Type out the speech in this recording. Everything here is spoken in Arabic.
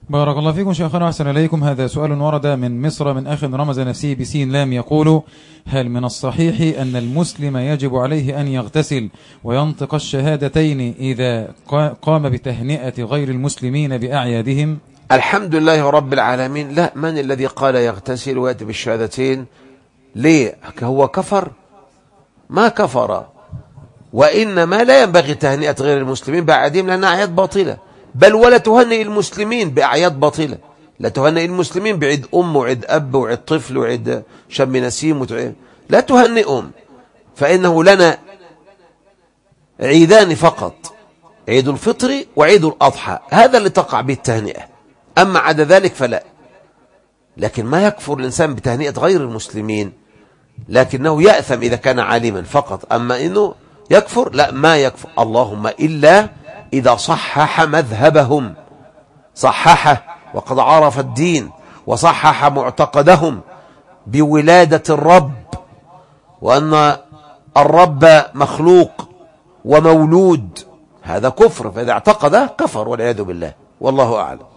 بارك الله فيكم شيخنا وأحسن إليكم. هذا سؤال ورد من مصر من أخ رمز نفسه بسين لام يقول: هل من الصحيح أن المسلم يجب عليه أن يغتسل وينطق الشهادتين إذا قام بتهنئة غير المسلمين بأعيادهم؟ الحمد لله رب العالمين. لا، من الذي قال يغتسل ويأتي بالشهادتين؟ ليه؟ هو كفر؟ ما كفر، وإنما لا ينبغي تهنئة غير المسلمين بأعيادهم لأنها أعياد باطلة، بل ولا تهنئ المسلمين بأعياد باطلة. لا تهنئ المسلمين بعيد وعيد أب وعيد طفل وعيد شم نسيم لا تهنئهم، فإنه لنا عيدان فقط، عيد الفطر وعيد الأضحى، هذا اللي تقع به التهنئة، أما عدا ذلك فلا. لكن ما يكفر الإنسان بتهنئة غير المسلمين، لكنه يأثم إذا كان عالما فقط. أما إنه يكفر لا، ما يكفر، اللهم إلا إذا صحح مذهبهم، صححه وقد عرف الدين وصحح معتقدهم بولادة الرب وأن الرب مخلوق ومولود، هذا كفر، فإذا اعتقده كفر والعياذ بالله، والله أعلم.